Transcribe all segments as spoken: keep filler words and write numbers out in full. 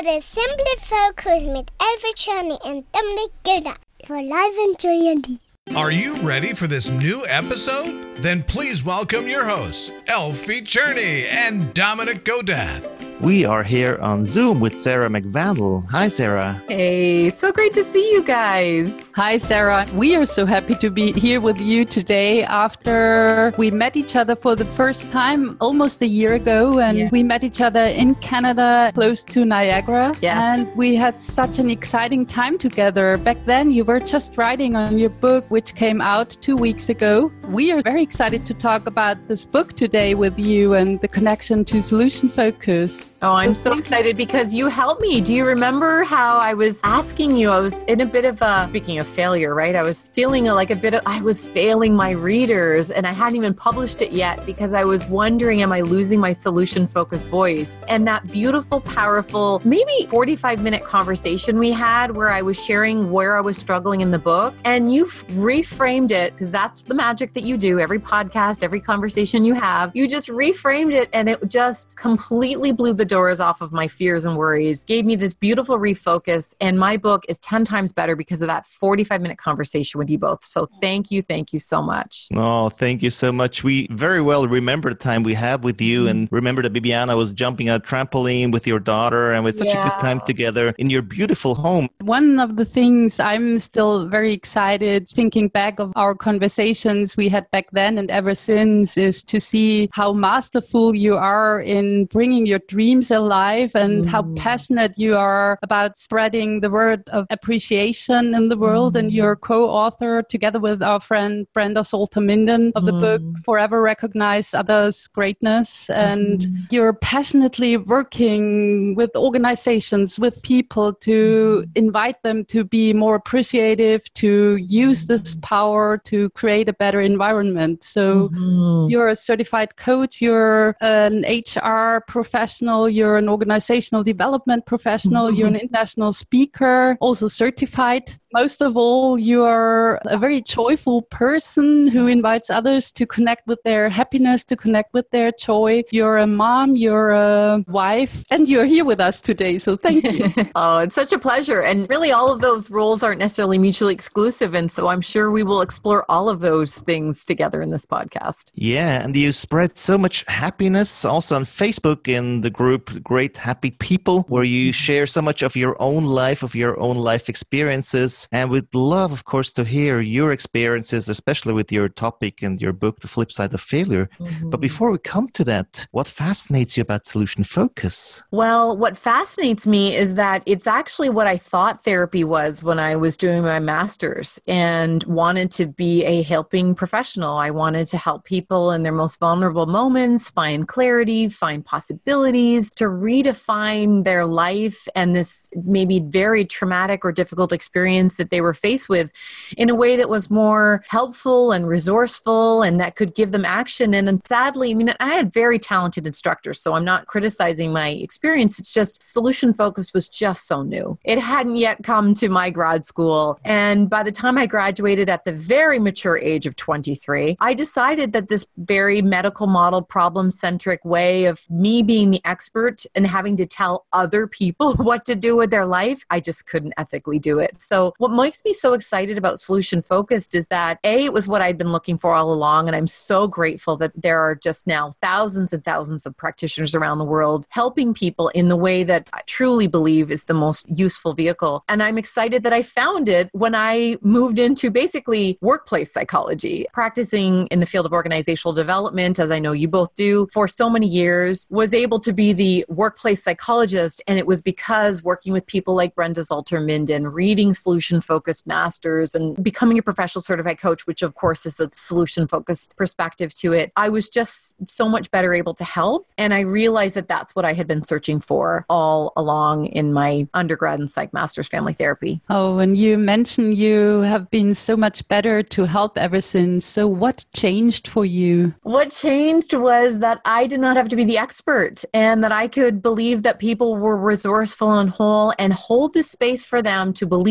hörte Simply Focus mit Elfie Journey and Dominic Gilda for Live Enjoy. Are you ready for this new episode? Then please welcome your hosts, Elfie Cherney and Dominic Godad. We are here on Zoom with Sarah McVandel. Hi, Sarah. Hey, so great to see you guys. Hi, Sarah. We are so happy to be here with you today after we met each other for the first time almost a year ago. And yeah. we met each other in Canada, close to Niagara. Yes. And we had such an exciting time together. Back then, you were just writing on your book, which came out two weeks ago. We are very excited to talk about this book today with you and the connection to solution focus. Oh, I'm so excited because you helped me. Do you remember how I was asking you? I was in a bit of a, speaking of failure, right? I was feeling like a bit of, I was failing my readers and I hadn't even published it yet because I was wondering, am I losing my solution-focused voice? And that beautiful, powerful, maybe forty-five minute conversation we had where I was sharing where I was struggling in the book and you reframed it because that's the magic that you do. Every podcast, every conversation you have, you just reframed it and it just completely blew the doors off of my fears and worries, gave me this beautiful refocus, and my book is ten times better because of that forty-five minute conversation with you both. So thank you, thank you so much. Oh, thank you so much. We very well remember the time we had with you, mm-hmm. and remember that Bibiana was jumping a trampoline with your daughter, and with such yeah. a good time together in your beautiful home. One of the things I'm still very excited thinking back of our conversations we had back then and ever since is to see how masterful you are in bringing your dreams alive and mm. how passionate you are about spreading the word of appreciation in the world. Mm. And you're co-author together with our friend Brenda Salter-Minden of the mm. book Forever Recognize Others' Greatness. And mm. you're passionately working with organizations, with people to mm. invite them to be more appreciative, to use this power to create a better environment. So mm. you're a certified coach, you're an H R professional, you're an organizational development professional, mm-hmm. you're an international speaker, also certified. Most of all, you are a very joyful person who invites others to connect with their happiness, to connect with their joy. You're a mom, you're a wife, and you're here with us today. So thank you. Oh, it's such a pleasure. And really, all of those roles aren't necessarily mutually exclusive. And so I'm sure we will explore all of those things together in this podcast. Yeah, and you spread so much happiness also on Facebook in the group Great Happy People, where you share so much of your own life, of your own life experiences. And we'd love, of course, to hear your experiences, especially with your topic and your book, The Flip Side of Failure. Mm-hmm. But before we come to that, what fascinates you about solution focus? Well, what fascinates me is that it's actually what I thought therapy was when I was doing my master's and wanted to be a helping professional. I wanted to help people in their most vulnerable moments, find clarity, find possibilities, to redefine their life and this maybe very traumatic or difficult experience that they were faced with in a way that was more helpful and resourceful and that could give them action. And sadly, I mean, I had very talented instructors, so I'm not criticizing my experience. It's just solution focus was just so new. It hadn't yet come to my grad school. And by the time I graduated at the very mature age of twenty-three, I decided that this very medical model, problem-centric way of me being the expert and having to tell other people what to do with their life, I just couldn't ethically do it. So what makes me so excited about Solution Focused is that A, it was what I'd been looking for all along. And I'm so grateful that there are just now thousands and thousands of practitioners around the world helping people in the way that I truly believe is the most useful vehicle. And I'm excited that I found it when I moved into basically workplace psychology, practicing in the field of organizational development, as I know you both do, for so many years, was able to be the workplace psychologist. And it was because working with people like Brenda Salter-Minden, reading solution-focused masters and becoming a professional certified coach, which of course is a solution-focused perspective to it, I was just so much better able to help. And I realized that that's what I had been searching for all along in my undergrad and psych master's family therapy. Oh, and you mentioned you have been so much better to help ever since. So what changed for you? What changed was that I did not have to be the expert and that I could believe that people were resourceful and whole and hold the space for them to believe that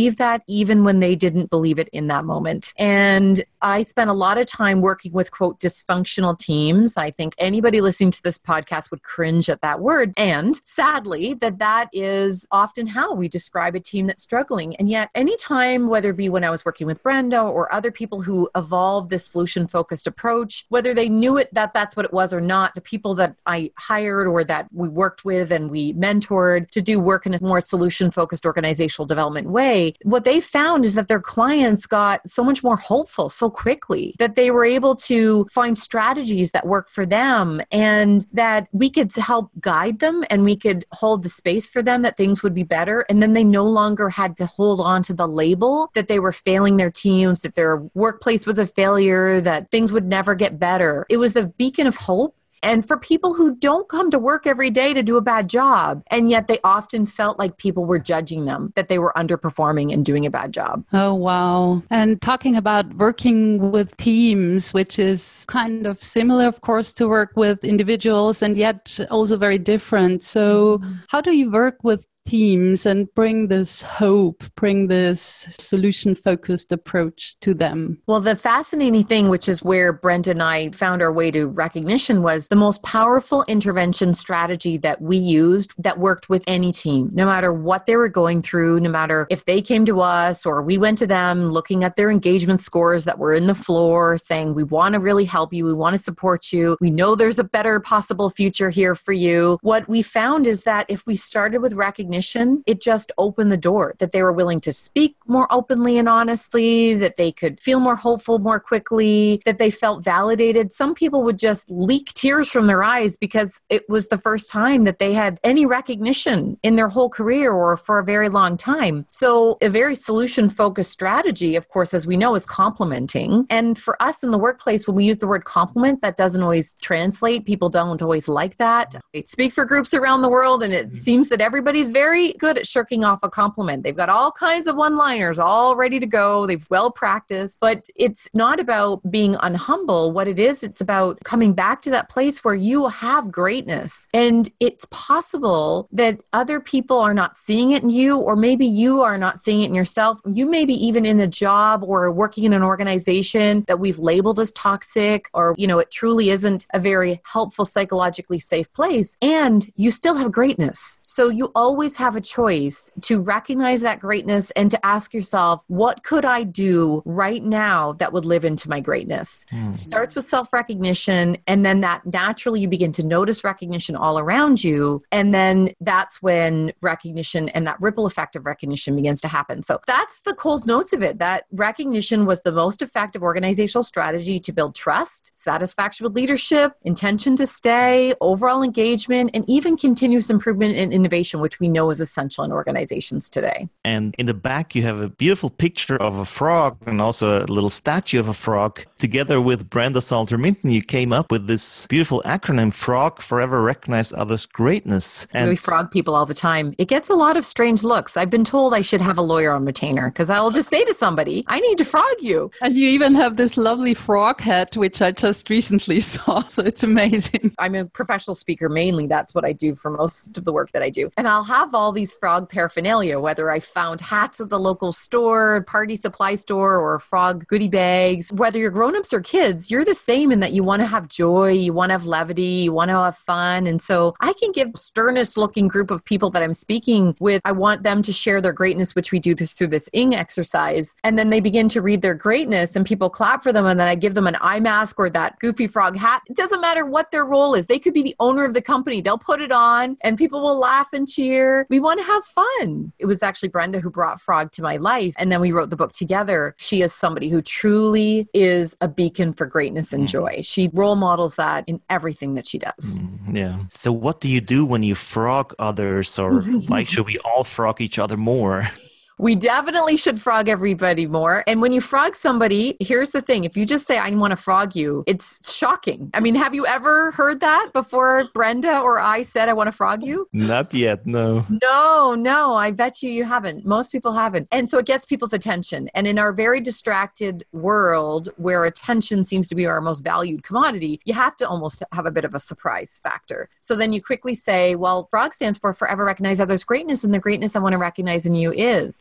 even when they didn't believe it in that moment. And I spent a lot of time working with, quote, dysfunctional teams. I think anybody listening to this podcast would cringe at that word. And sadly, that that is often how we describe a team that's struggling. And yet anytime, whether it be when I was working with Brenda or other people who evolved this solution-focused approach, whether they knew it that that's what it was or not, the people that I hired or that we worked with and we mentored to do work in a more solution-focused organizational development way, what they found is that their clients got so much more hopeful so quickly that they were able to find strategies that work for them, and that we could help guide them and we could hold the space for them that things would be better. And then they no longer had to hold on to the label that they were failing their teams, that their workplace was a failure, that things would never get better. It was a beacon of hope. And for people who don't come to work every day to do a bad job, and yet they often felt like people were judging them, that they were underperforming and doing a bad job. Oh, wow. And talking about working with teams, which is kind of similar, of course, to work with individuals and yet also very different. So mm-hmm. how do you work with teams and bring this hope, bring this solution-focused approach to them? Well, the fascinating thing, which is where Brenda and I found our way to recognition, was the most powerful intervention strategy that we used that worked with any team, no matter what they were going through, no matter if they came to us or we went to them looking at their engagement scores that were in the floor saying, we want to really help you, we want to support you, we know there's a better possible future here for you. What we found is that if we started with recognition, it just opened the door, that they were willing to speak more openly and honestly, that they could feel more hopeful more quickly, that they felt validated. Some people would just leak tears from their eyes because it was the first time that they had any recognition in their whole career or for a very long time. So a very solution-focused strategy, of course, as we know, is complimenting. And for us in the workplace, when we use the word compliment, that doesn't always translate. People don't always like that. I speak for groups around the world, and it seems that everybody's very very good at shirking off a compliment. They've got all kinds of one-liners all ready to go. They've well practiced, but it's not about being unhumble. What it is, it's about coming back to that place where you have greatness. And it's possible that other people are not seeing it in you, or maybe you are not seeing it in yourself. You may be even in a job or working in an organization that we've labeled as toxic, or, you know, it truly isn't a very helpful, psychologically safe place. And you still have greatness. So you always have a choice to recognize that greatness and to ask yourself, what could I do right now that would live into my greatness? Mm. Starts with self-recognition, and then that naturally you begin to notice recognition all around you. And then that's when recognition and that ripple effect of recognition begins to happen. So that's the Coles Notes of it, that recognition was the most effective organizational strategy to build trust, satisfaction with leadership, intention to stay, overall engagement, and even continuous improvement in innovation, which we know is essential in organizations today. And in the back, you have a beautiful picture of a frog and also a little statue of a frog. Together with Brenda Salter-Minton, you came up with this beautiful acronym, FROG, Forever Recognize Others' Greatness. And we frog people all the time. It gets a lot of strange looks. I've been told I should have a lawyer on retainer because I'll just say to somebody, I need to frog you. And you even have this lovely frog hat, which I just recently saw. So it's amazing. I'm a professional speaker mainly. That's what I do for most of the work that I do. And I'll have all these frog paraphernalia, whether I found hats at the local store, party supply store, or frog goodie bags. Whether you're grown-ups or kids, you're the same in that you want to have joy, you want to have levity, you want to have fun. And so I can give sternest looking group of people that I'm speaking with, I want them to share their greatness, which we do this through this I N G exercise. And then they begin to read their greatness and people clap for them. And then I give them an eye mask or that goofy frog hat. It doesn't matter what their role is. They could be the owner of the company. They'll put it on and people will laugh and cheer. We want to have fun. It was actually Brenda who brought Frog to my life. And then we wrote the book together. She is somebody who truly is a beacon for greatness and joy. She role models that in everything that she does. Mm, yeah. So what do you do when you frog others, or why should we all frog each other more? We definitely should frog everybody more. And when you frog somebody, here's the thing. If you just say, I want to frog you, it's shocking. I mean, have you ever heard that before Brenda or I said, I want to frog you? Not yet, no. No, no, I bet you you haven't. Most people haven't. And so it gets people's attention. And in our very distracted world where attention seems to be our most valued commodity, you have to almost have a bit of a surprise factor. So then you quickly say, well, FROG stands for Forever Recognize Others' Greatness, and the greatness I want to recognize in you is.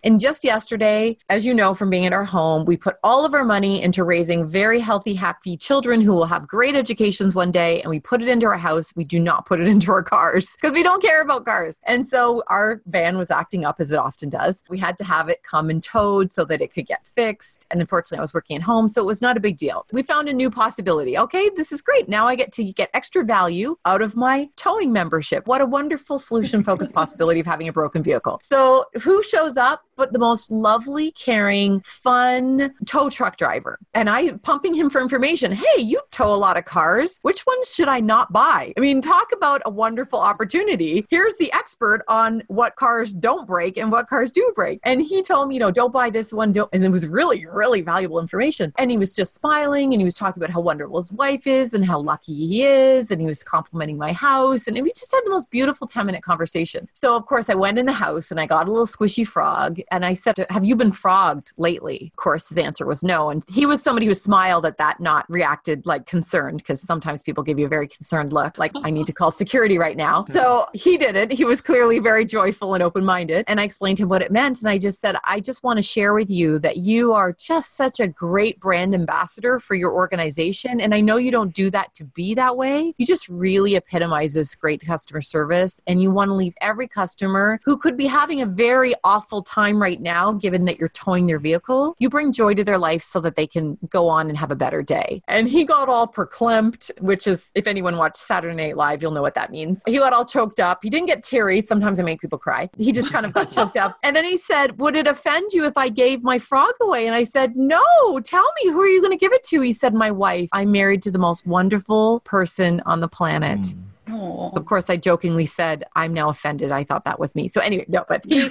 And just yesterday, as you know from being in our home, we put all of our money into raising very healthy, happy children who will have great educations one day, and we put it into our house. We do not put it into our cars because we don't care about cars. And so our van was acting up as it often does. We had to have it come and towed so that it could get fixed. And unfortunately, I was working at home, so it was not a big deal. We found a new possibility. Okay, this is great. Now I get to get extra value out of my towing membership. What a wonderful solution-focused possibility of having a broken vehicle. So who shows up but the most lovely, caring, fun tow truck driver? And I pumping him for information. Hey, you tow a lot of cars. Which ones should I not buy? I mean, talk about a wonderful opportunity. Here's the expert on what cars don't break and what cars do break. And he told me, you know, don't buy this one. Don't. And it was really, really valuable information. And he was just smiling and he was talking about how wonderful his wife is and how lucky he is. And he was complimenting my house. And we just had the most beautiful ten minute conversation. So of course I went in the house and I got a little squishy frog. And I said, have you been frogged lately? Of course his answer was no. And he was somebody who smiled at that, not reacted like concerned, because sometimes people give you a very concerned look, like I need to call security right now. So he didn't. He was clearly very joyful and open-minded. And I explained to him what it meant. And I just said, I just want to share with you that you are just such a great brand ambassador for your organization. And I know you don't do that to be that way. You just really epitomize this great customer service. And you want to leave every customer who could be having a very awful time right now, given that you're towing their vehicle, you bring joy to their life so that they can go on and have a better day. And he got all perklempt, which is, if anyone watched Saturday Night Live, you'll know what that means. He got all choked up. He didn't get teary. Sometimes I make people cry. He just kind of got choked up. And then he said, would it offend you if I gave my frog away? And I said, no, tell me, who are you going to give it to? He said, my wife. I'm married to the most wonderful person on the planet. Mm. Aww. Of course, I jokingly said, I'm now offended. I thought that was me. So anyway, no, but he,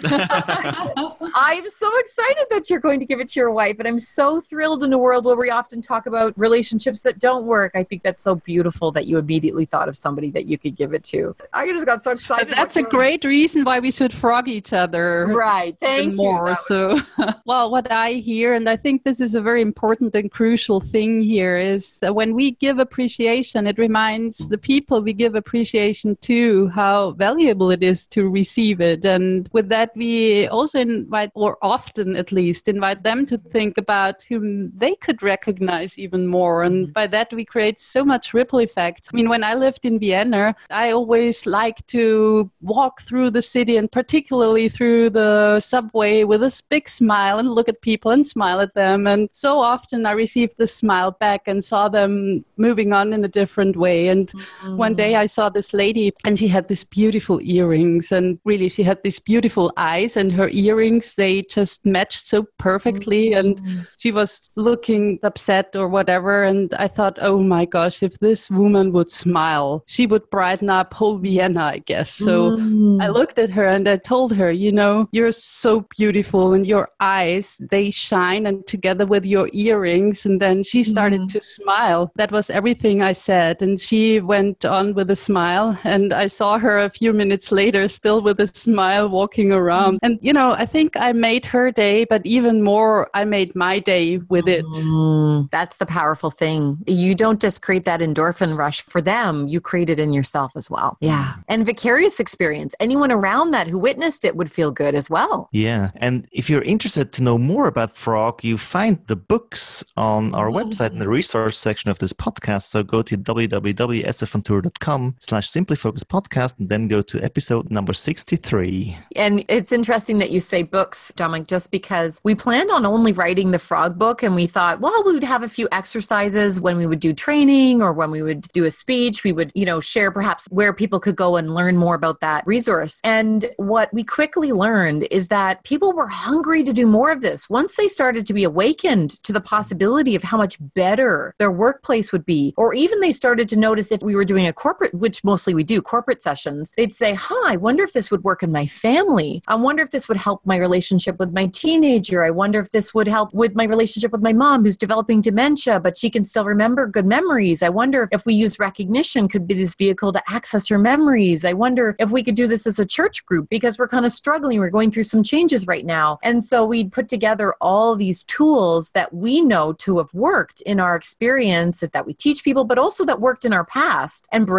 I'm so excited that you're going to give it to your wife. And I'm so thrilled in a world where we often talk about relationships that don't work. I think that's so beautiful that you immediately thought of somebody that you could give it to. I just got so excited. But that's a great reason why we should frog each other. Right. Thank more. you. So, well, what I hear, and I think this is a very important and crucial thing here, is when we give appreciation, it reminds the people we give appreciation to how valuable it is to receive it. And with that, we also invite, or often at least, invite them to think about whom they could recognize even more. And by that, we create so much ripple effect. I mean, when I lived in Vienna, I always liked to walk through the city, and particularly through the subway, with a big smile and look at people and smile at them. And so often I received the smile back and saw them moving on in a different way. And mm-hmm. one day I saw this lady, and she had these beautiful earrings, and really she had these beautiful eyes, and her earrings, they just matched so perfectly. Mm-hmm. And she was looking upset or whatever. And I thought, oh my gosh, if this woman would smile, she would brighten up whole Vienna, I guess. So mm-hmm. I looked at her and I told her, you know, you're so beautiful, and your eyes, they shine, and together with your earrings. And then she started mm-hmm. to smile. That was everything I said. And she went on with a smile, and I saw her a few minutes later still with a smile walking around. And, you know, I think I made her day, but even more, I made my day with it. Mm, that's the powerful thing. You don't just create that endorphin rush for them, you create it in yourself as well. Yeah. And vicarious experience. Anyone around that who witnessed it would feel good as well. Yeah. And if you're interested to know more about Frog, you find the books on our mm-hmm. website in the resource section of this podcast. So go to w w w dot s f on tour dot com slash simply focus podcast, and then go to episode number sixty-three. And it's interesting that you say books, Dominic, just because we planned on only writing the Frog book, and we thought, well, we would have a few exercises when we would do training or when we would do a speech. We would, you know, share perhaps where people could go and learn more about that resource. And what we quickly learned is that people were hungry to do more of this. Once they started to be awakened to the possibility of how much better their workplace would be, or even they started to notice if we were doing a corporate, which mostly we do, corporate sessions, they'd say, huh, I wonder if this would work in my family. I wonder if this would help my relationship with my teenager. I wonder if this would help with my relationship with my mom who's developing dementia, but she can still remember good memories. I wonder if we use recognition could be this vehicle to access her memories. I wonder if we could do this as a church group because we're kind of struggling. We're going through some changes right now. And so we'd put together all these tools that we know to have worked in our experience, that we teach people, but also that worked in our past, and bring the best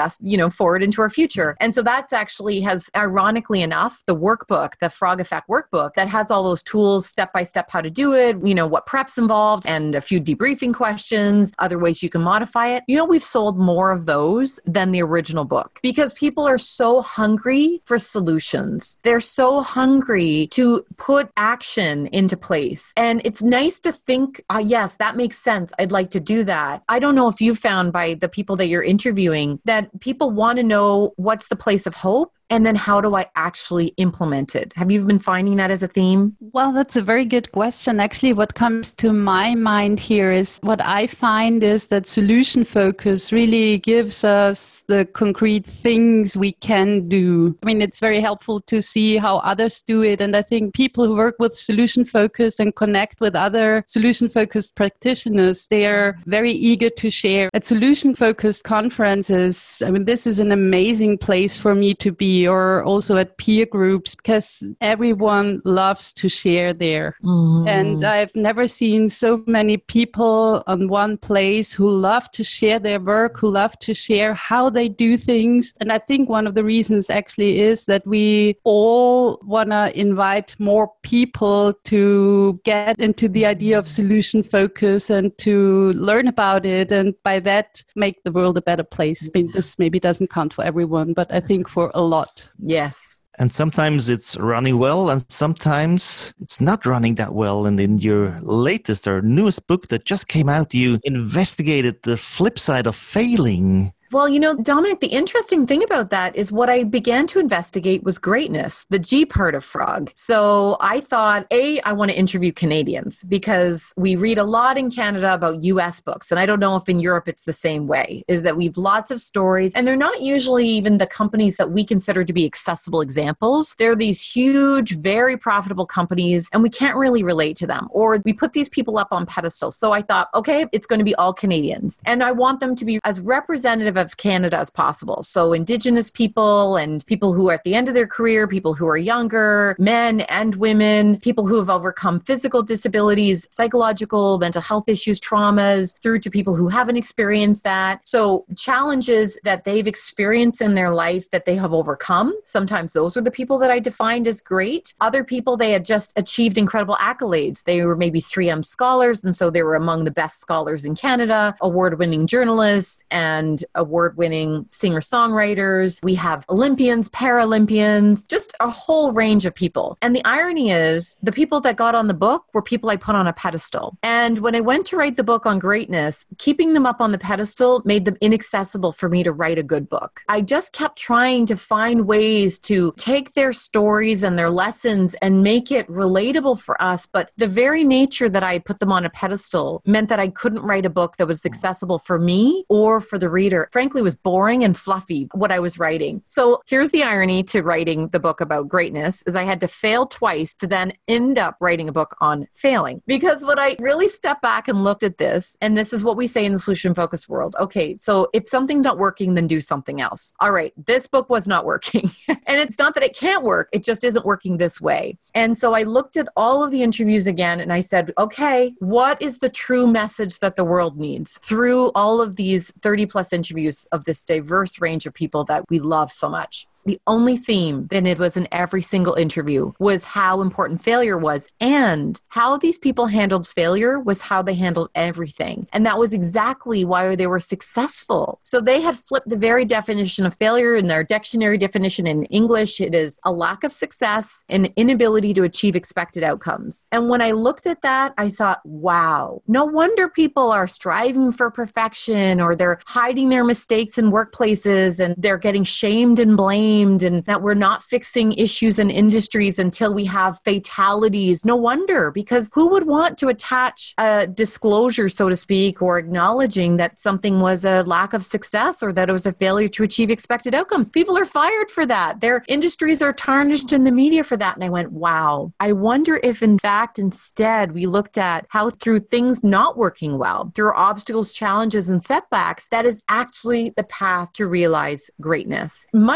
fast, you know, forward into our future. And so that's actually has, ironically enough, the workbook, the Frog Effect workbook that has all those tools, step by step, how to do it, you know, what prep's involved, and a few debriefing questions, other ways you can modify it. You know, we've sold more of those than the original book because people are so hungry for solutions. They're so hungry to put action into place. And it's nice to think, uh, yes, that makes sense. I'd like to do that. I don't know if you found by the people that you're interviewing that people want to know what's the place of hope. And then how do I actually implement it? Have you been finding that as a theme? Well, that's a very good question. Actually, what comes to my mind here is what I find is that solution focus really gives us the concrete things we can do. I mean, it's very helpful to see how others do it. And I think people who work with solution focus and connect with other solution focused practitioners, they are very eager to share. At solution focused conferences, I mean, this is an amazing place for me to be, or also at peer groups, because everyone loves to share there. Mm. And I've never seen so many people on one place who love to share their work, who love to share how they do things. And I think one of the reasons actually is that we all want to invite more people to get into the idea of solution focus and to learn about it, and by that make the world a better place. I mean, this maybe doesn't count for everyone, but I think for a lot. Yes. And sometimes it's running well, and sometimes it's not running that well. And in your latest or newest book that just came out, you investigated the flip side of failing. Well, you know, Dominic, the interesting thing about that is what I began to investigate was greatness, the G part of Frog. So I thought, A, I want to interview Canadians because we read a lot in Canada about U S books. And I don't know if in Europe it's the same way, is that we've lots of stories and they're not usually even the companies that we consider to be accessible examples. They're these huge, very profitable companies and we can't really relate to them, or we put these people up on pedestals. So I thought, okay, it's going to be all Canadians and I want them to be as representative of Canada as possible. So Indigenous people and people who are at the end of their career, people who are younger, men and women, people who have overcome physical disabilities, psychological, mental health issues, traumas, through to people who haven't experienced that. So challenges that they've experienced in their life that they have overcome. Sometimes those are the people that I defined as great. Other people, they had just achieved incredible accolades. They were maybe three M scholars, and so they were among the best scholars in Canada, award-winning journalists, and award-winning singer-songwriters. We have Olympians, Paralympians, just a whole range of people. And the irony is the people that got on the book were people I put on a pedestal. And when I went to write the book on greatness, keeping them up on the pedestal made them inaccessible for me to write a good book. I just kept trying to find ways to take their stories and their lessons and make it relatable for us. But the very nature that I put them on a pedestal meant that I couldn't write a book that was accessible for me or for the reader. Frankly, was boring and fluffy, what I was writing. So here's the irony to writing the book about greatness is I had to fail twice to then end up writing a book on failing. Because when I really stepped back and looked at this, and this is what we say in the solution-focused world, okay, so if something's not working, then do something else. All right, this book was not working. And it's not that it can't work, it just isn't working this way. And so I looked at all of the interviews again and I said, okay, what is the true message that the world needs through all of these thirty plus interviews of this diverse range of people that we love so much? The only theme, and it was in every single interview, was how important failure was, and how these people handled failure was how they handled everything. And that was exactly why they were successful. So they had flipped the very definition of failure in their dictionary definition in English. It is a lack of success, an inability to achieve expected outcomes. And when I looked at that, I thought, wow, no wonder people are striving for perfection, or they're hiding their mistakes in workplaces and they're getting shamed and blamed, and that we're not fixing issues in industries until we have fatalities. No wonder, because who would want to attach a disclosure, so to speak, or acknowledging that something was a lack of success or that it was a failure to achieve expected outcomes? People are fired for that. Their industries are tarnished in the media for that. And I went, wow, I wonder if in fact, instead, we looked at how through things not working well, through obstacles, challenges, and setbacks, that is actually the path to realize greatness. Much higher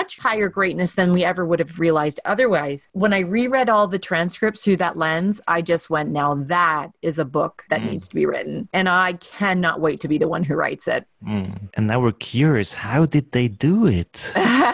greatness than we ever would have realized otherwise. When I reread all the transcripts through that lens, I just went, now that is a book that mm. needs to be written. And I cannot wait to be the one who writes it. Mm. And now we're curious, how did they do it?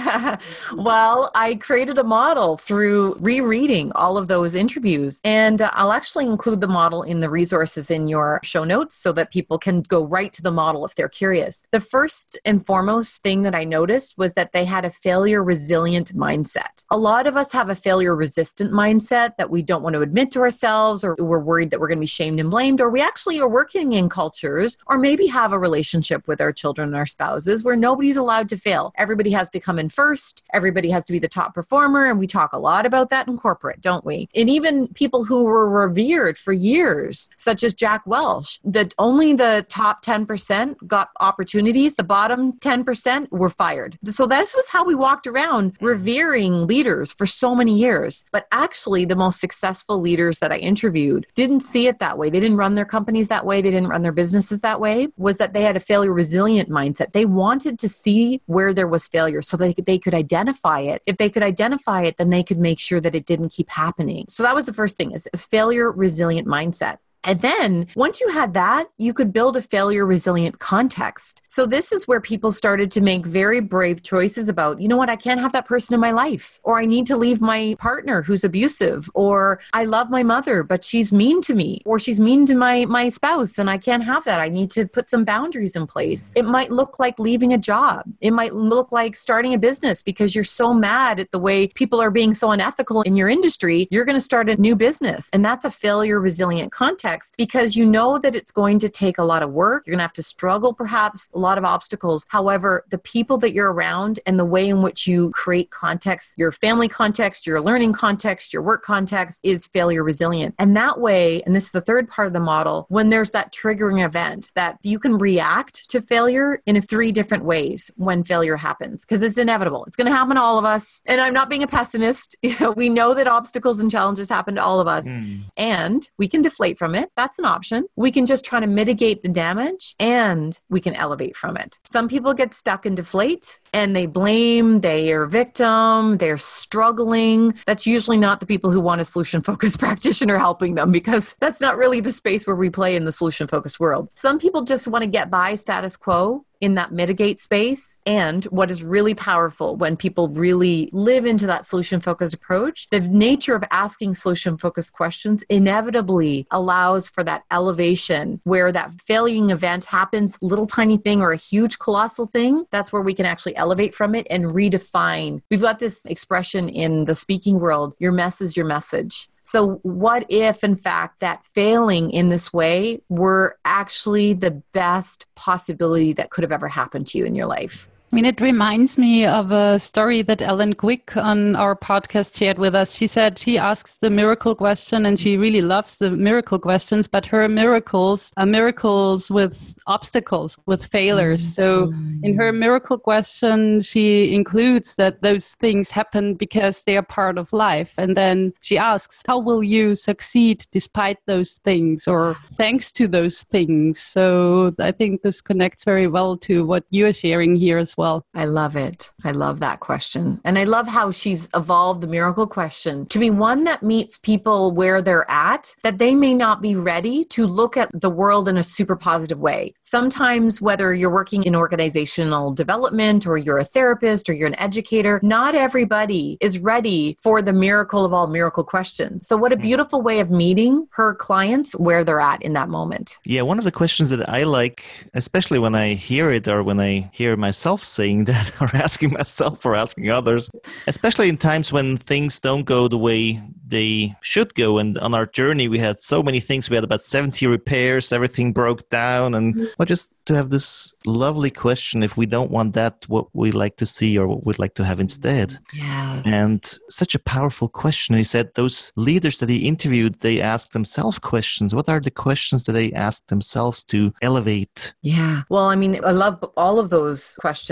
Well, I created a model through rereading all of those interviews. And uh, I'll actually include the model in the resources in your show notes so that people can go right to the model if they're curious. The first and foremost thing that I noticed was that they had a failure resilient mindset. A lot of us have a failure resistant mindset that we don't want to admit to ourselves, or we're worried that we're going to be shamed and blamed, or we actually are working in cultures or maybe have a relationship with our children and our spouses where nobody's allowed to fail. Everybody has to come in first. Everybody has to be the top performer. And we talk a lot about that in corporate, don't we? And even people who were revered for years, such as Jack Welch, that only the top ten percent got opportunities. The bottom ten percent were fired. So this was how we walked around revering leaders for so many years. But actually, the most successful leaders that I interviewed didn't see it that way. They didn't run their companies that way. They didn't run their businesses that way. Was that they had a failure resilient mindset. They wanted to see where there was failure so that they could identify it. If they could identify it, then they could make sure that it didn't keep happening. So that was the first thing, is a failure resilient mindset. And then once you had that, you could build a failure resilient context. So this is where people started to make very brave choices about, you know what, I can't have that person in my life, or I need to leave my partner who's abusive, or I love my mother, but she's mean to me, or she's mean to my, my spouse, and I can't have that. I need to put some boundaries in place. It might look like leaving a job. It might look like starting a business because you're so mad at the way people are being so unethical in your industry. You're going to start a new business. And that's a failure resilient context, because you know that it's going to take a lot of work. You're going to have to struggle, perhaps, a lot of obstacles. However, the people that you're around and the way in which you create context, your family context, your learning context, your work context, is failure resilient. And that way, and this is the third part of the model, when there's that triggering event, that you can react to failure in three different ways when failure happens, because it's inevitable. It's going to happen to all of us. And I'm not being a pessimist. You know, we know that obstacles and challenges happen to all of us, mm. and we can deflate from it. That's an option. We can just try to mitigate the damage, and we can elevate from it. Some people get stuck and deflate, and they blame, they are a victim, they're struggling. That's usually not the people who want a solution-focused practitioner helping them, because that's not really the space where we play in the solution-focused world. Some people just want to get by status quo in that mitigate space. And what is really powerful when people really live into that solution-focused approach, the nature of asking solution-focused questions inevitably allows for that elevation where that failing event happens, little tiny thing or a huge colossal thing. That's where we can actually elevate from it and redefine. We've got this expression in the speaking world, your mess is your message. So what if, in fact, that failing in this way were actually the best possibility that could have ever happened to you in your life? I mean, it reminds me of a story that Ellen Quick on our podcast shared with us. She said she asks the miracle question, and she really loves the miracle questions, but her miracles are miracles with obstacles, with failures. So in her miracle question, she includes that those things happen because they are part of life. And then she asks, how will you succeed despite those things, or thanks to those things? So I think this connects very well to what you're sharing here as well. I love it. I love that question. And I love how she's evolved the miracle question to be one that meets people where they're at, that they may not be ready to look at the world in a super positive way. Sometimes, whether you're working in organizational development, or you're a therapist, or you're an educator, not everybody is ready for the miracle of all miracle questions. So what a beautiful way of meeting her clients where they're at in that moment. Yeah, one of the questions that I like, especially when I hear it or when I hear myself saying that, or asking myself or asking others, especially in times when things don't go the way they should go. And on our journey, we had so many things. We had about seventy repairs, everything broke down. And well, just to have this lovely question, if we don't want that, what we like to see or what we'd like to have instead. Yes. And such a powerful question. He said those leaders that he interviewed, they asked themselves questions. What are the questions that they asked themselves to elevate? Yeah. Well, I mean, I love all of those questions.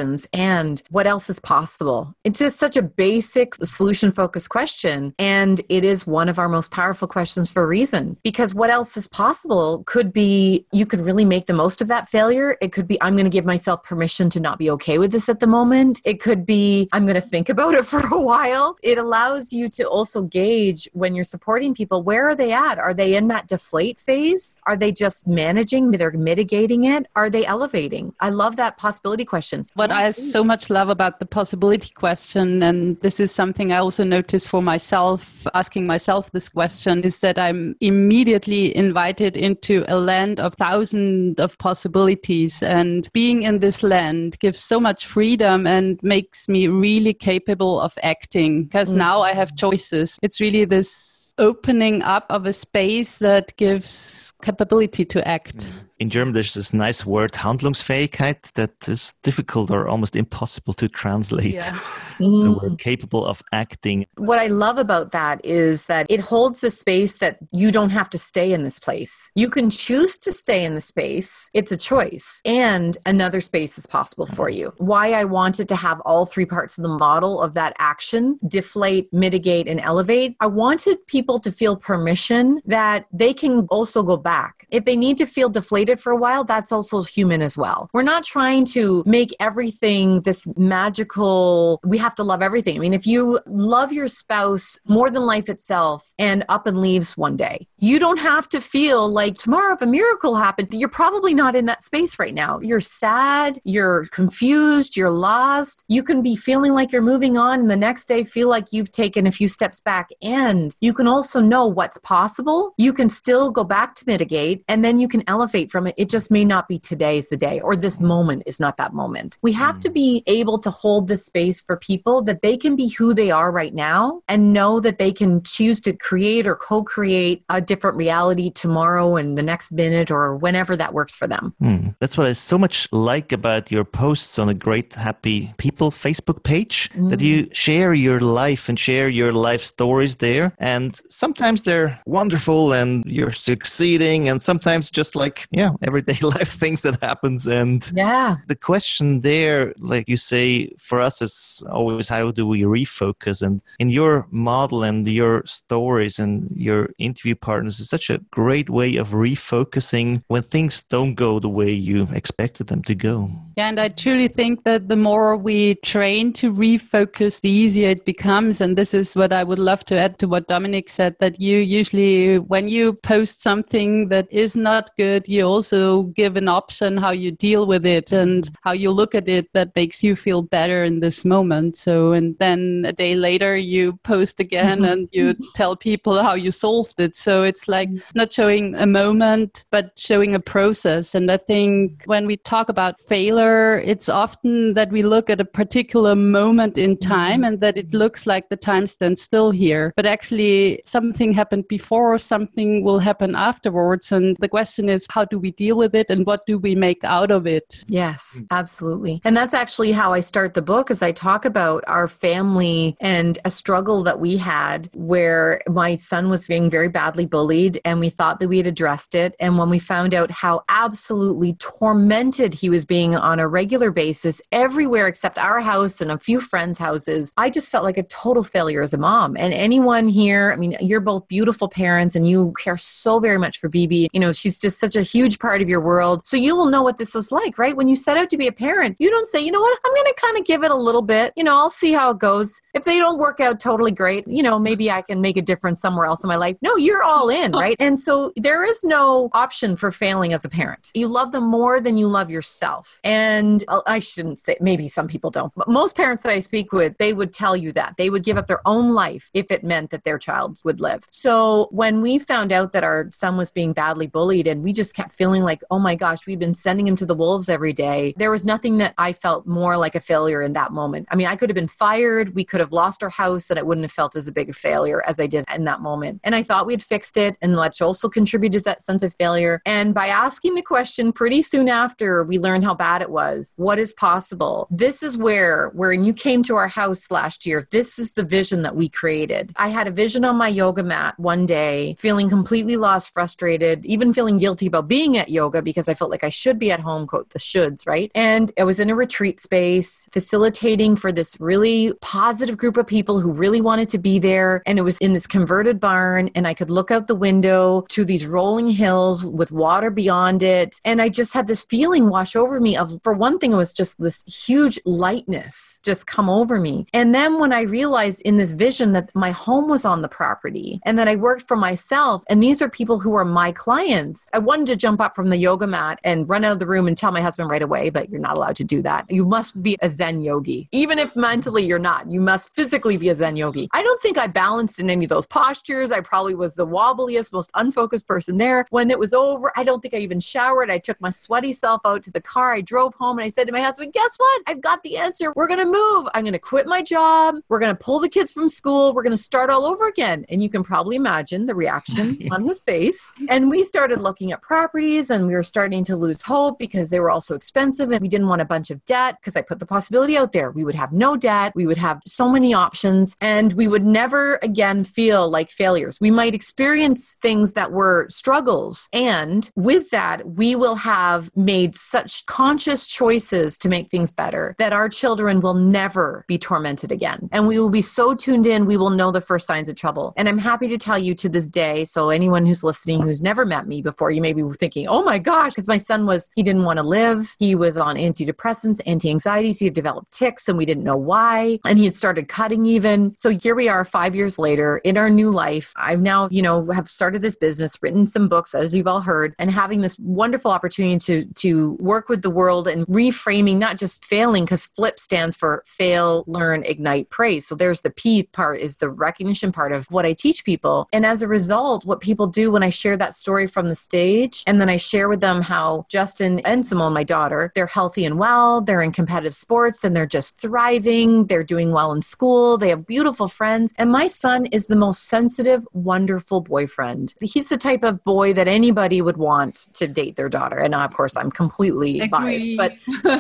questions and what else is possible? It's just such a basic solution-focused question. And it is one of our most powerful questions for a reason. Because what else is possible could be, you could really make the most of that failure. It could be, I'm going to give myself permission to not be okay with this at the moment. It could be, I'm going to think about it for a while. It allows you to also gauge when you're supporting people, where are they at? Are they in that deflate phase? Are they just managing? They're mitigating it? Are they elevating? I love that possibility question. What I so much love about the possibility question, and this is something I also notice for myself, asking myself this question, is that I'm immediately invited into a land of thousands of possibilities. And being in this land gives so much freedom and makes me really capable of acting, because mm. now I have choices. It's really this opening up of a space that gives capability to act. Mm. In German, there's this nice word, Handlungsfähigkeit, that is difficult or almost impossible to translate. Yeah. Mm-hmm. So we're capable of acting. What I love about that is that it holds the space that you don't have to stay in this place. You can choose to stay in the space. It's a choice. And another space is possible for you. Why I wanted to have all three parts of the model of that action, deflate, mitigate, and elevate. I wanted people to feel permission that they can also go back. If they need to feel deflated for a while, that's also human as well. We're not trying to make everything this magical, we have to love everything. I mean, if you love your spouse more than life itself and up and leaves one day, you don't have to feel like tomorrow if a miracle happened, you're probably not in that space right now. You're sad, you're confused, you're lost. You can be feeling like you're moving on and the next day feel like you've taken a few steps back, and you can also know what's possible. You can still go back to mitigate, and then you can elevate from it. It just may not be today's the day, or this moment is not that moment. We have to be able to hold this space for people that they can be who they are right now and know that they can choose to create or co-create a different reality tomorrow and the next minute or whenever that works for them. Mm. That's what I so much like about your posts on a Great Happy People Facebook page, mm. that you share your life and share your life stories there. And sometimes they're wonderful and you're succeeding, and sometimes just like, yeah, everyday life things that happens. And yeah, the question there, like you say, for us is always, how do we refocus? And in your model and your stories and your interview partners, it's such a great way of refocusing when things don't go the way you expected them to go. Yeah, and I truly think that the more we train to refocus, the easier it becomes. And this is what I would love to add to what Dominic said, that you usually, when you post something that is not good, you also give an option how you deal with it and how you look at it that makes you feel better in this moment. So, and then a day later you post again mm-hmm. and you tell people how you solved it. So it's like not showing a moment, but showing a process. And I think when we talk about failure, it's often that we look at a particular moment in time and that it looks like the time stands still here. But actually something happened before, something will happen afterwards. And the question is, how do we deal with it and what do we make out of it? Yes, absolutely. And that's actually how I start the book, as I talk about our family and a struggle that we had where my son was being very badly bullied and we thought that we had addressed it. And when we found out how absolutely tormented he was being on a regular basis everywhere except our house and a few friends' houses, I just felt like a total failure as a mom. And anyone here, I mean, you're both beautiful parents and you care so very much for B B. You know, she's just such a huge part of your world. So you will know what this is like, right? When you set out to be a parent, you don't say, you know what, I'm going to kind of give it a little bit. You know, I'll see how it goes. If they don't work out totally great, you know, maybe I can make a difference somewhere else in my life. No, you're all in, right? And so there is no option for failing as a parent. You love them more than you love yourself. And I shouldn't say, maybe some people don't, but most parents that I speak with, they would tell you that. They would give up their own life if it meant that their child would live. So when we found out that our son was being badly bullied and we just kept feeling like, oh my gosh, we've been sending him to the wolves every day, there was nothing that I felt more like a failure in that moment. I mean, I could have been fired, we could have lost our house, and it wouldn't have felt as a big a failure as I did in that moment. And I thought we'd fixed it, and which also contributed to that sense of failure. And by asking the question pretty soon after we learned how bad it was, what is possible? This is where, when you came to our house last year, this is the vision that we created. I had a vision on my yoga mat one day, feeling completely lost, frustrated, even feeling guilty about being at yoga because I felt like I should be at home, quote, the shoulds, right? And I was in a retreat space facilitating for this really positive group of people who really wanted to be there. And it was in this converted barn, and I could look out the window to these rolling hills with water beyond it. And I just had this feeling wash over me of, for one thing, it was just this huge lightness just come over me. And then when I realized in this vision that my home was on the property and that I worked for myself, and these are people who are my clients, I wanted to jump up from the yoga mat and run out of the room and tell my husband right away, but you're not allowed to do that. You must be a Zen yogi. Even if mentally you're not, you must physically be a Zen yogi. I don't think I balanced in any of those postures. I probably was the wobbliest, most unfocused person there. When it was over, I don't think I even showered. I took my sweaty self out to the car. I drove home and I said to my husband, guess what? I've got the answer. We're going to move. I'm going to quit my job. We're going to pull the kids from school. We're going to start all over again. And you can probably imagine the reaction on his face. And we started looking at properties, and we were starting to lose hope because they were all so expensive, and we didn't want a bunch of debt because I put the possibility out there. We would have no debt. We would have so many options, and we would never again feel like failures. We might experience things that were struggles. And with that, we will have made such conscious choices to make things better that our children will never be tormented again. And we will be so tuned in, we will know the first signs of trouble. And I'm happy to tell you to this day, so anyone who's listening who's never met me before, you may be thinking, oh my gosh, because my son was, he didn't want to live. He was on antidepressants, anti-anxieties. He had developed tics and we didn't know why. And he had started cutting even. So here we are five years later in our new life. I've now, you know, have started this business, written some books, as you've all heard, and having this wonderful opportunity to, to work with the world and reframing, not just failing, because FLIP stands for fail, learn, ignite, praise. So there's the P part, is the recognition part of what I teach people. And as a result, what people do when I share that story from the stage, and then I share with them how Justin and Simone, my daughter, they're healthy and well, they're in competitive sports and they're just thriving. They're doing well in school. They have beautiful friends. And my son is the most sensitive, wonderful boyfriend. He's the type of boy that anybody would want to date their daughter. And of course, I'm completely Agree. biased, but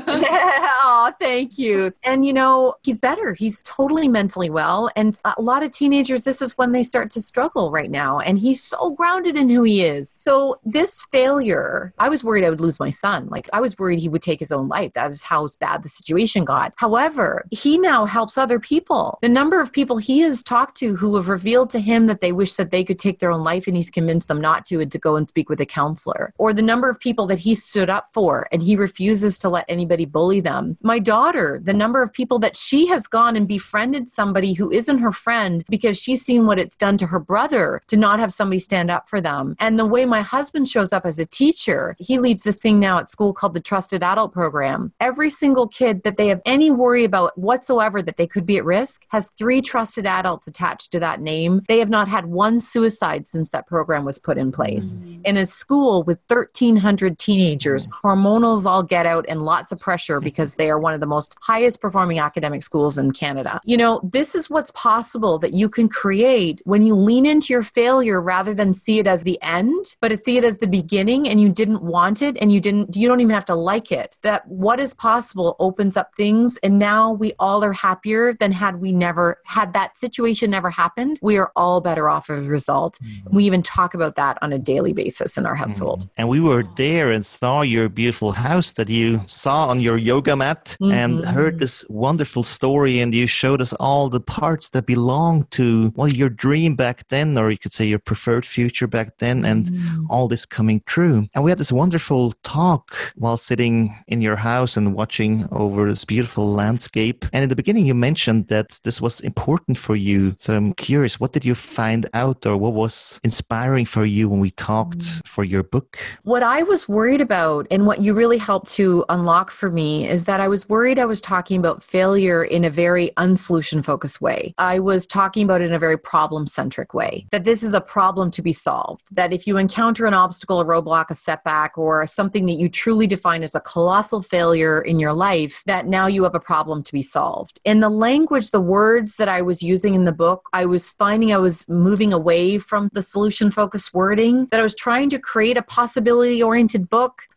oh, thank you. And you know, he's better. He's totally mentally well. And a lot of teenagers, this is when they start to struggle right now. And he's so grounded in who he is. So this failure, I was worried I would lose my son. Like I was worried he would take his own life. That is how bad the situation got. However, he now helps other people. The number of people he has talked to who have revealed to him that they wish that they could take their own life, and he's convinced them not to, and to go and speak with a counselor. Or the number of people that he stood up for and he refuses to let anybody bully them. My daughter, the number of people that she has gone and befriended somebody who isn't her friend because she's seen what it's done to her brother to not have somebody stand up for them. And the way my husband shows up as a teacher, he leads this thing now at school called the Trusted Adult Program. Every single kid that they have any worry about whatsoever that they could be at risk has three trusted adults attached to that name. They have not had one suicide since that program was put in place. Mm-hmm. In a school with thirteen hundred teenagers, hormonals all get out and lots of pressure because they are one of the most highest performing academic schools in Canada. You know, this is what's possible that you can create when you lean into your failure rather than see it as the end, but see it as the beginning, and you didn't want it and you didn't, you don't even have to like it. That what is possible opens up things, and now we all are happier than had we never had that situation never happened. We are all better off as a result. Mm-hmm. We even talk about that on a daily basis in our household. Mm-hmm. And we were there and saw your beautiful house that you saw on your yoga mat, mm-hmm. and heard this wonderful story, and you showed us all the parts that belong to, well, your dream back then, or you could say your preferred future back then, and mm-hmm. all this coming true. And we had this wonderful talk while sitting in your house and watching over this beautiful landscape. And in the beginning, you mentioned that this was important for you. So I'm curious, what did you find out, or what was inspiring for you when we talked mm-hmm. for your book? What I was worried about, and what you really helped to unlock for me, is that I was worried I was talking about failure in a very unsolution focused way. I was talking about it in a very problem centric way, that this is a problem to be solved, that if you encounter an obstacle, a roadblock, a setback, or something that you truly define as a colossal failure in your life, that now you have a problem to be solved. In the language, the words that I was using in the book, I was finding I was moving away from the solution focused wording, that I was trying to create a possibility oriented book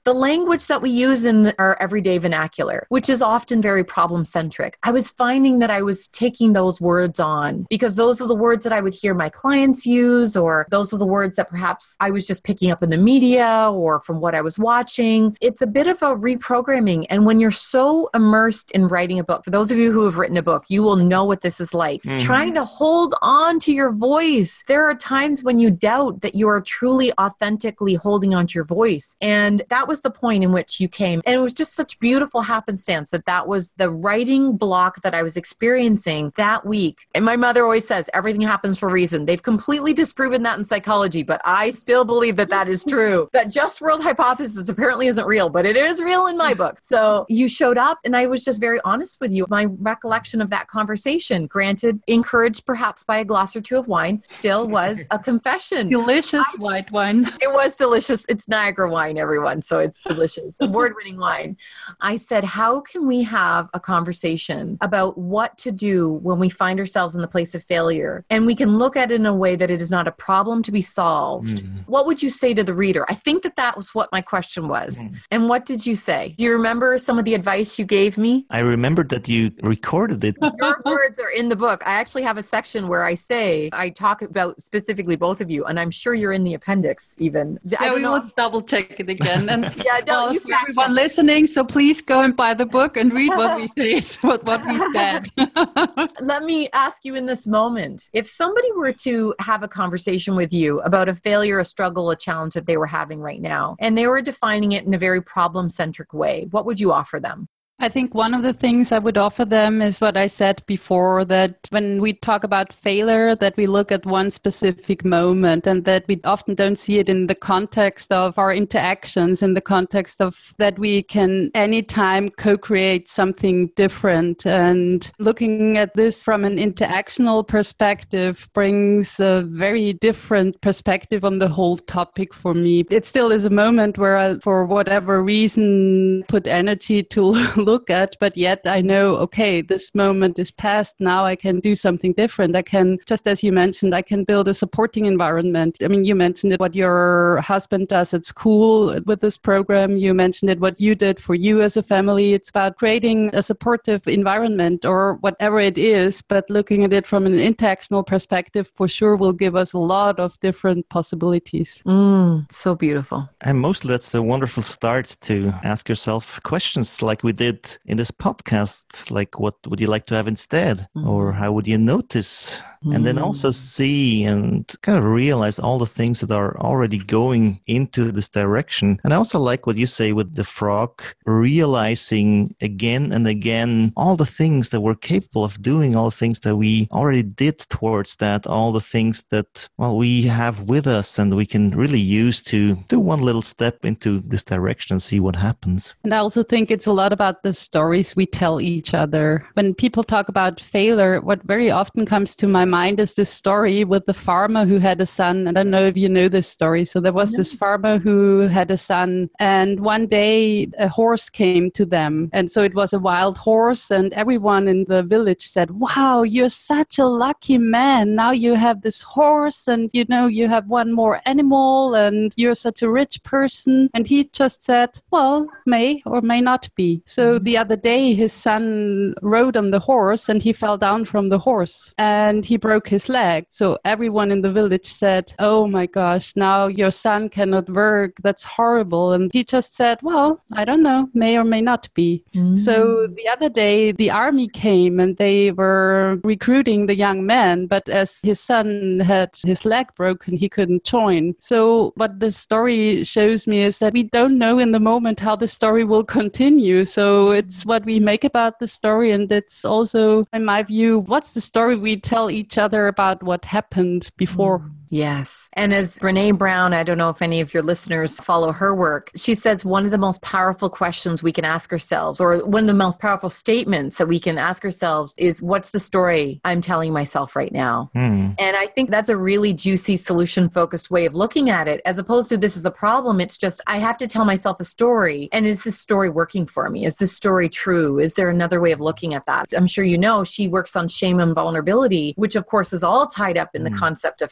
the language that we use in our everyday vernacular, which is often very problem-centric. I was finding that I was taking those words on because those are the words that I would hear my clients use, or those are the words that perhaps I was just picking up in the media or from what I was watching. It's a bit of a reprogramming. And when you're so immersed in writing a book, for those of you who have written a book, you will know what this is like. Mm-hmm. Trying to hold on to your voice. There are times when you doubt that you are truly, authentically holding on to your voice. And that was the point in which you came. And it was just such beautiful happenstance that that was the writing block that I was experiencing that week. And my mother always says, everything happens for a reason. They've completely disproven that in psychology, but I still believe that that is true. That just world hypothesis apparently isn't real, but it is real in my book. So you showed up and I was just very honest with you. My recollection of that conversation, granted, encouraged perhaps by a glass or two of wine, still was a confession. Delicious I, white wine. It was delicious. It's Niagara wine, everyone. So it's delicious. Award-winning wine. I said, how can we have a conversation about what to do when we find ourselves in the place of failure? And we can look at it in a way that it is not a problem to be solved. Mm. What would you say to the reader? I think that that was what my question was. Mm. And what did you say? Do you remember some of the advice you gave me? I remembered that you recorded it. Your words are in the book. I actually have a section where I say, I talk about specifically both of you, and I'm sure you're in the appendix even. Yeah, I don't we know. will double check it again. And yeah, don't well, you for everyone listening, so please go and buy the book and read what we say, what, what we said. Let me ask you in this moment, if somebody were to have a conversation with you about a failure, a struggle, a challenge that they were having right now, and they were defining it in a very problem-centric way, what would you offer them? I think one of the things I would offer them is what I said before, that when we talk about failure, that we look at one specific moment and that we often don't see it in the context of our interactions, in the context of that we can anytime co-create something different. And looking at this from an interactional perspective brings a very different perspective on the whole topic for me. It still is a moment where I, for whatever reason, put energy to look at, but yet I know, okay, this moment is past. Now I can do something different. I can, just as you mentioned, I can build a supporting environment. I mean, you mentioned it, what your husband does at school with this program. You mentioned it, what you did for you as a family. It's about creating a supportive environment or whatever it is, but looking at it from an interactional perspective for sure will give us a lot of different possibilities. Mm, so beautiful. And mostly that's a wonderful start to ask yourself questions like we did in this podcast, like what would you like to have instead? Mm-hmm. Or how would you notice? Mm-hmm. And then also see and kind of realize all the things that are already going into this direction. And I also like what you say with the frog, realizing again and again all the things that we're capable of doing, all the things that we already did towards that, all the things that, well, we have with us and we can really use to do one little step into this direction and see what happens. And I also think it's a lot about the stories we tell each other. When people talk about failure, what very often comes to my mind is this story with the farmer who had a son. I don't know if you know this story. So there was this farmer who had a son, and one day a horse came to them. And so it was a wild horse, and everyone in the village said, wow, you're such a lucky man. Now you have this horse, and you know, you have one more animal, and you're such a rich person. And he just said, well, may or may not be. So the other day his son rode on the horse and he fell down from the horse and he broke his leg. So everyone in the village said, oh my gosh, now your son cannot work. That's horrible. And he just said, well, I don't know, may or may not be. Mm-hmm. So the other day the army came and they were recruiting the young man, but as his son had his leg broken, he couldn't join. So what the story shows me is that we don't know in the moment how the story will continue. So it's what we make about the story. And it's also, in my view, what's the story we tell each other about what happened before. Mm. Yes. And as Brené Brown, I don't know if any of your listeners follow her work, she says one of the most powerful questions we can ask ourselves, or one of the most powerful statements that we can ask ourselves is, what's the story I'm telling myself right now? Mm. And I think that's a really juicy, solution-focused way of looking at it, as opposed to this is a problem. It's just, I have to tell myself a story. And is this story working for me? Is this story true? Is there another way of looking at that? I'm sure you know she works on shame and vulnerability, which of course is all tied up in mm. the concept of failure.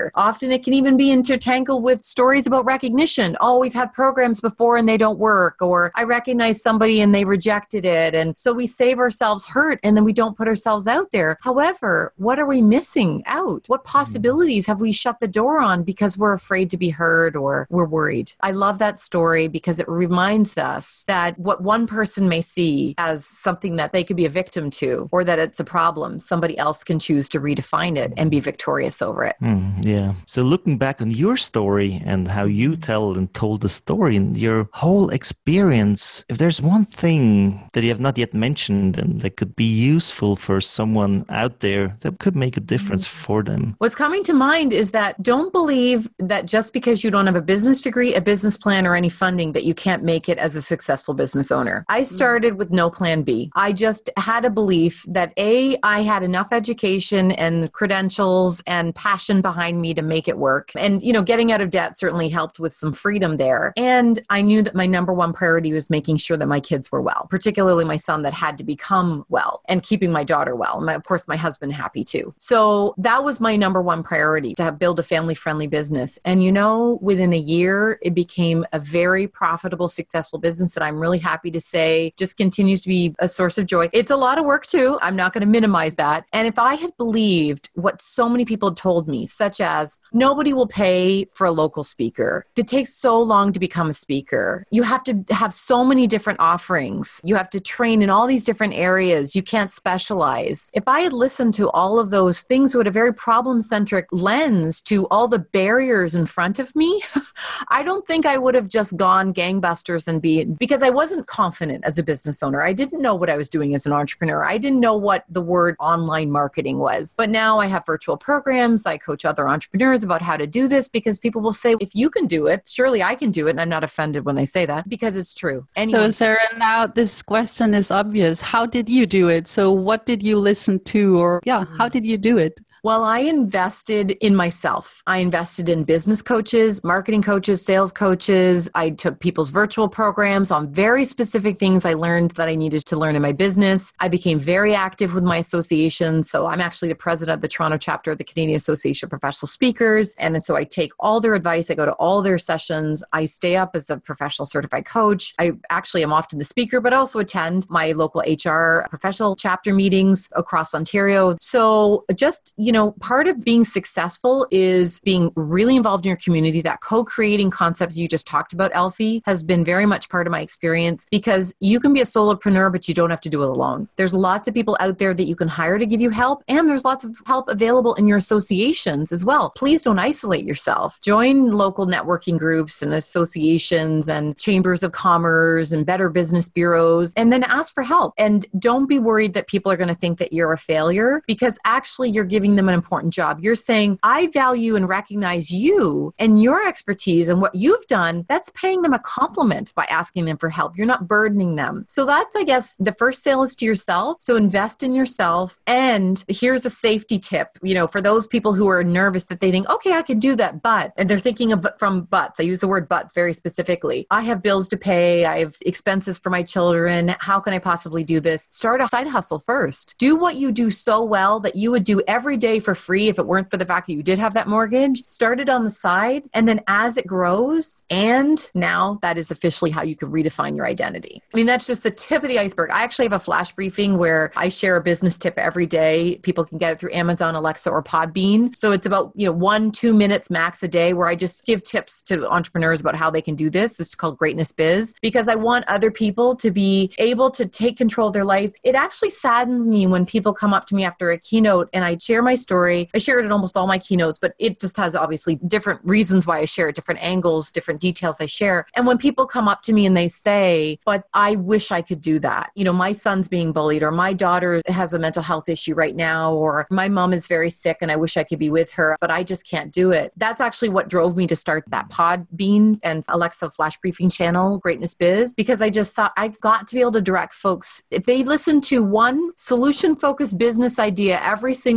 failure. Often it can even be intertangled with stories about recognition. Oh, we've had programs before and they don't work, or I recognize somebody and they rejected it. And so we save ourselves hurt and then we don't put ourselves out there. However, what are we missing out? What possibilities have we shut the door on because we're afraid to be heard or we're worried? I love that story because it reminds us that what one person may see as something that they could be a victim to, or that it's a problem, somebody else can choose to redefine it and be victorious over it. Mm, yeah. So looking back on your story and how you tell and told the story and your whole experience, if there's one thing that you have not yet mentioned and that could be useful for someone out there that could make a difference for them. What's coming to mind is that don't believe that just because you don't have a business degree, a business plan, or any funding that you can't make it as a successful business owner. I started with no plan B. I just had a belief that A, I had enough education and credentials and passion behind me to make it work. And, you know, getting out of debt certainly helped with some freedom there. And I knew that my number one priority was making sure that my kids were well, particularly my son that had to become well, and keeping my daughter well. And my, of course, my husband happy too. So that was my number one priority, to have, build a family-friendly business. And, you know, within a year, it became a very profitable, successful business that I'm really happy to say just continues to be a source of joy. It's a lot of work too. I'm not going to minimize that. And if I had believed what so many people had told me, such as nobody will pay for a local speaker, it takes so long to become a speaker, you have to have so many different offerings, you have to train in all these different areas, you can't specialize. If I had listened to all of those things with a very problem-centric lens to all the barriers in front of me, I don't think I would have just gone gangbusters and be, because I wasn't confident as a business owner. I didn't know what I was doing as an entrepreneur. I didn't know what the word online marketing was. But now I have virtual programs. I coach other entrepreneurs about how to do this because people will say, if you can do it, surely I can do it. And I'm not offended when they say that because it's true. Anyone- so Sarah, now this question is obvious. How did you do it? So what did you listen to, or yeah, how did you do it? Well, I invested in myself. I invested in business coaches, marketing coaches, sales coaches. I took people's virtual programs on very specific things I learned that I needed to learn in my business. I became very active with my associations. So I'm actually the president of the Toronto chapter of the Canadian Association of Professional Speakers. And so I take all their advice. I go to all their sessions. I stay up as a professional certified coach. I actually am often the speaker, but also attend my local H R professional chapter meetings across Ontario. So just, you know, part of being successful is being really involved in your community. That co-creating concept you just talked about, Elfie, has been very much part of my experience, because you can be a solopreneur, but you don't have to do it alone. There's lots of people out there that you can hire to give you help, and there's lots of help available in your associations as well. Please don't isolate yourself. Join local networking groups and associations and chambers of commerce and better business bureaus, and then ask for help. And don't be worried that people are going to think that you're a failure, because actually you're giving them an important job. You're saying, I value and recognize you and your expertise and what you've done. That's paying them a compliment by asking them for help. You're not burdening them. So that's, I guess, the first sale is to yourself. So invest in yourself. And here's a safety tip, you know, for those people who are nervous that they think, okay, I can do that, but, and they're thinking of from buts. I use the word but very specifically. I have bills to pay. I have expenses for my children. How can I possibly do this? Start a side hustle first. Do what you do so well that you would do every day for free if it weren't for the fact that you did have that mortgage. Start it on the side, and then as it grows, and now that is officially how you can redefine your identity. I mean, that's just the tip of the iceberg. I actually have a flash briefing where I share a business tip every day. People can get it through Amazon, Alexa, or Podbean. So it's about, you know, one, two minutes max a day where I just give tips to entrepreneurs about how they can do this. This is called Greatness Biz, because I want other people to be able to take control of their life. It actually saddens me when people come up to me after a keynote and I share my story. I share it in almost all my keynotes, but it just has obviously different reasons why I share it, different angles, different details I share. And when people come up to me and they say, but I wish I could do that. You know, my son's being bullied, or my daughter has a mental health issue right now, or my mom is very sick and I wish I could be with her, but I just can't do it. That's actually what drove me to start that Podbean and Alexa flash briefing channel, Greatness Biz, because I just thought I've got to be able to direct folks. If they listen to one solution-focused business idea every single day,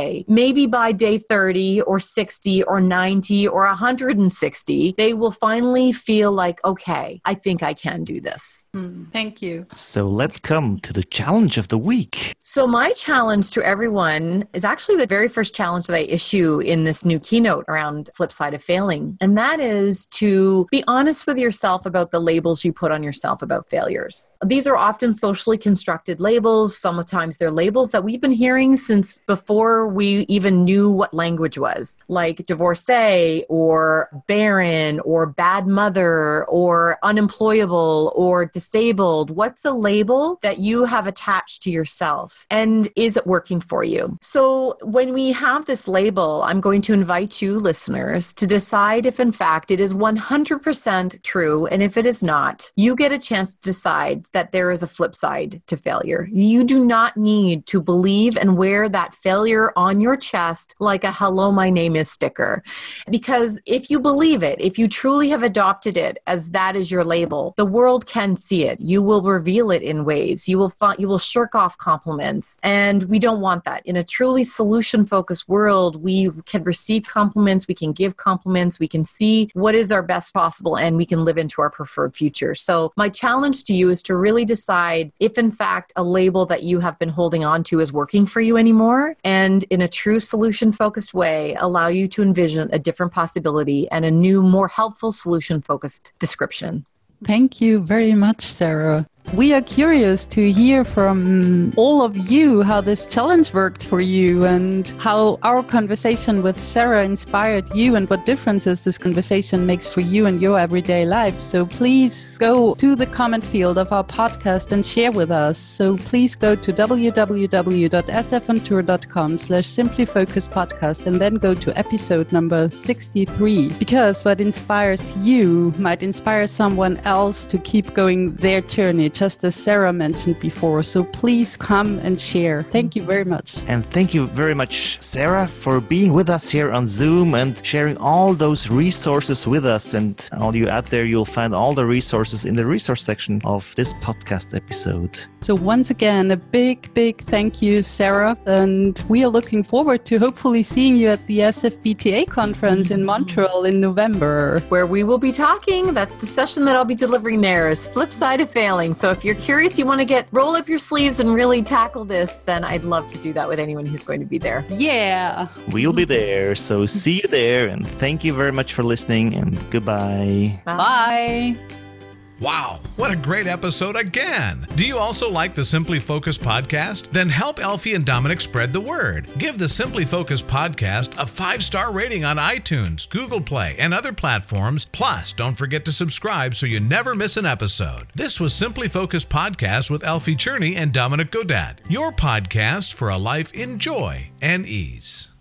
way, maybe by day thirty or sixty or ninety or one hundred sixty, they will finally feel like, okay, I think I can do this. Mm, thank you. So let's come to the challenge of the week. So my challenge to everyone is actually the very first challenge that I issue in this new keynote around flip side of failing. And that is to be honest with yourself about the labels you put on yourself about failures. These are often socially constructed labels. Sometimes they're labels that we've been hearing since before we even knew what language was, like divorcee or barren or bad mother or unemployable or disabled. What's a label that you have attached to yourself? And is it working for you? So when we have this label, I'm going to invite you listeners to decide if in fact it is one hundred percent true. And if it is not, you get a chance to decide that there is a flip side to failure. You do not need to believe and wear that failure on your chest like a hello, my name is sticker. Because if you believe it, if you truly have adopted it as that is your label, the world can see it. You will reveal it in ways. You will find, you will shirk off compliments. And we don't want that. In a truly solution-focused world, we can receive compliments, we can give compliments, we can see what is our best possible, and we can live into our preferred future. So my challenge to you is to really decide if in fact a label that you have been holding on to is working for you anymore, and in a true solution-focused way, allow you to envision a different possibility and a new, more helpful solution-focused description. Thank you very much, Sarah. We are curious to hear from all of you how this challenge worked for you and how our conversation with Sarah inspired you and what differences this conversation makes for you in your everyday life. So please go to the comment field of our podcast and share with us. So please go to www.sfontour.com slash Simply Focus podcast and then go to episode number sixty-three, because what inspires you might inspire someone else to keep going their journey, just as Sarah mentioned before. So please come and share. Thank you very much. And thank you very much, Sarah, for being with us here on Zoom and sharing all those resources with us. And all you out there, you'll find all the resources in the resource section of this podcast episode. So once again, a big, big thank you, Sarah. And we are looking forward to hopefully seeing you at the S F B T A conference in Montreal in November, where we will be talking. That's the session that I'll be delivering there, is Flip Side of Failing. So if you're curious, you want to get roll up your sleeves and really tackle this, then I'd love to do that with anyone who's going to be there. Yeah. We'll be there. So see you there. And thank you very much for listening, and goodbye. Bye. Bye. Wow, what a great episode again. Do you also like the Simply Focus podcast? Then help Elfie and Dominic spread the word. Give the Simply Focus podcast a five-star rating on iTunes, Google Play, and other platforms. Plus, don't forget to subscribe so you never miss an episode. This was Simply Focus podcast with Elfie Cherney and Dominic Godat, your podcast for a life in joy and ease.